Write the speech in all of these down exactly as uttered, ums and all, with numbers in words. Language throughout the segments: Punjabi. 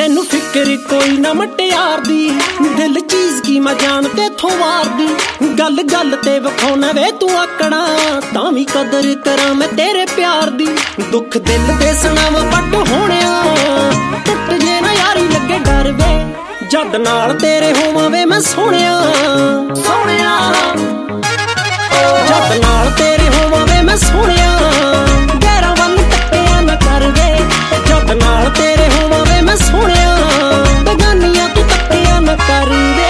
ਤੈਨੂੰ ਫਿਕਰ ਕੋਈ ਨਾ ਮਟਿਆਰ ਦੀ, ਦਿਲ ਚੀਜ਼ ਕੀ ਮੈਂ ਜਾਣ ਤੇਥੋਂ ਵਾਰਦੀ। ਗੱਲ ਗੱਲ ਤੇ ਵਿਖਾਉਣਾ ਵੇ ਤੂੰ ਆਕੜਾ, ਤਾਂ ਵੀ ਕਦਰ ਕਰਾਂ ਮੈਂ ਤੇਰੇ ਪਿਆਰ ਦੀ। ਦੁੱਖ ਦਿਲ ਦੇ ਸੁਣਾਵਾਂ ਵੱਡ ਹੋਣਿਆ, ਟੁੱਟ ਜੇ ਨਾ ਯਾਰੀ ਲੱਗੇ ਡਰ ਵੇ, ਜਦ ਨਾਲ ਤੇਰੇ ਹੋਵਾਂ ਵੇ ਮੈਂ ਸੋਹਣਿਆ ਸੋਹਣਿਆ। ਜਦ ਨਾਲ ਤੇਰੇ ਹੋਵਾਂ ਵੇ ਮੈਂ ਸੋਹਣਿਆ, ਗੈਰਾਂ ਵੱਲ ਤੱਕਿਆ ਨਾ ਕਰ ਵੇ, ਜਦ ਨਾਲ ਤੇਰੇ ਹੋਵਾਂ ਵੇ ਮੈਂ ਸੋਹਣਿਆ, ਬੇਗਾਨੀਆਂ ਤੂੰ ਤੱਕਿਆ ਨਾ ਕਰ ਵੇ।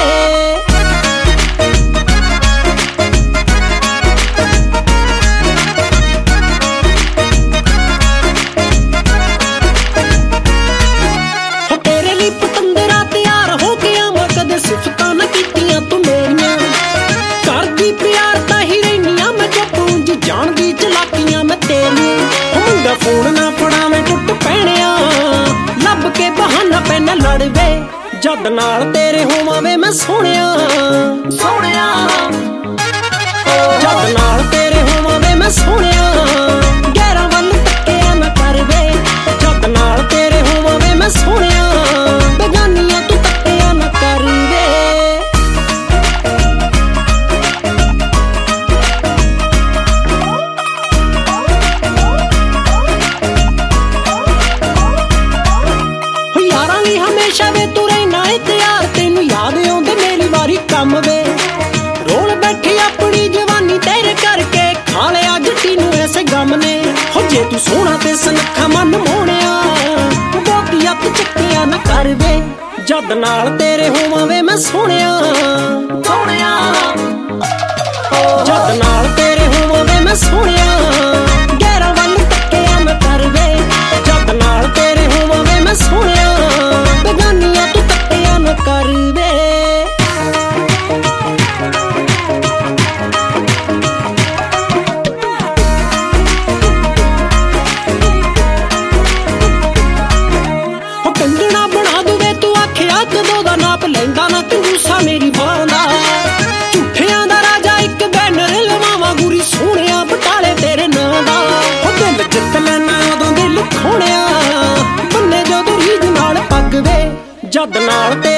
ਤੇਰੇ ਲਈ ਪਤੰਦਰਾ ਤਿਆਰ ਹੋ ਗਿਆ ਮੈਂ, ਕਦੇ ਸਿਫਤਾਂ ਨਾ ਕੀਤੀਆਂ ਤੂੰ ਮੇਰੀਆਂ, ਕਰਦੀ ਪਿਆਰ ਤਾਂ ਹੀ ਰਹਿਨੀਆਂ ਮੈਂ, ਜੋ ਪੂੰਝ ਜਾਣਦੀ ਚਲਾਕੀਆਂ ਮੈਂ ਤੇਰੀਆਂ। ਮੁੰਡਾ ਫੋਨ ਨਾ ਫੜਾਵੇਂ ਟੁੱਟ ਪੈਣਿਆ, ਲੱਭ ਕੇ ਬਹਾਨਾ ਪੈਣਾ ਲੜਵੇ, ਜਦ ਨਾਲ ਤੇਰੇ ਹੋਵਾਂ ਵੇ ਮੈਂ ਸੋਹਣਿਆ ਸੋਹਣਿਆ। ਜਦ ਨਾਲ ਤੇਰੇ ਹੋਵਾਂ ਵੇ ਮੈਂ ਸੋਹਣਿਆ, ਗੈਰਾਂ ਵੱਲ ਤੱਕਿਆ ਨਾ ਕਰ ਵੇ, ਜਦ ਨਾਲ ਤੇਰੇ ਹੋਵਾਂ ਵੇ ਮੈਂ ਸੋਹਣਿਆ, ਬੇਗਾਨੀਆਂ ਤੂੰ ਤੱਕਿਆ ਨਾ ਕਰ ਵੇ। ਯਾਰਾਂ ਲਈ ਹਮੇਸ਼ਾ ਵੇ ਤੂੰ ਰਹਿਣਾ ਏ ਤਿਆਰ, ਤੈਨੂੰ ਯਾਦ ਆਉਂਦੇ ਮੇਰੀ ਵਾਰੀ ਕੰਮ ਵੇ, ਰੋਲ ਬੈਠੀ ਆਪਣੀ ਜਵਾਨੀ ਤੇਰੇ ਕਰਕੇ, ਖਾ ਲਿਆ ਜੱਟੀ ਨੂੰ ਐਸੇ ਗਮ ਨੇ। ਹੋ ਜੇ ਤੂੰ ਸੋਹਣਾ ਤੇ ਸੁਨੱਖਾ ਮਨ ਮੋਹਣਿਆ, ਬਹੁਤੀ ਅੱਤ ਚੱਕਿਆ ਨਾ ਕਰ ਵੇ, ਜਦ ਨਾਲ ਤੇਰੇ ਹੋਵਾਂ ਵੇ ਮੈਂ ਸੋਹਣਿਆ ਸੋਹਣਿਆ। ਜਦ ਨਾਲ ਤੇਰੇ ਹੋਵਾਂ ਵੇ ਮੈਂ ਸੋਹਣਿਆ, ਗੈਰਾਂ ਵੱਲ ਤੱਕਿਆ ਨਾ ਕਰ ਵੇ, ਜਦ ਨਾਲ ਤੇਰੇ ਹੋਵਾਂ ਵੇ ਮੈਂ ਸੋਹਣਿਆ, ਬੇਗਾਨੀਆਂ ਤੂੰ ਤੱਕਿਆ ਨਾ ਕਰ ਵੇ। ਕੰਗਣਾ ਬਣਾ ਦੂਵੇ ਤੂੰ ਆਖਿਆ ਕਦੋਂ ਦਾ, ਨਾਪ ਲੈਂਦਾ ਨਾ ਕੰਜੂਸਾ ਮੇਰੀ ਬਾਂਹ ਦਾ, ਝੂਠਿਆਂ ਦਾ ਰਾਜਾ ਇੱਕ ਬੈਨਰ ਲਵਾਵਾਂ ਗੁਰੀ ਸੋਹਣਿਆ ਬਟਾਲੇ ਤੇਰੇ ਨਾਂ ਦਾ। ਉਹ ਦਿਲ ਜਿੱਤ ਲੈਣਾ ਉਦੋਂ ਦਿਲ ਖੋਣਿਆ, ਬੰਨੇ ਜਦੋਂ ਰੀਝ ਨਾਲ ਪੱਗ ਵੇ, ਜਦ ਨਾਲ ਤੇ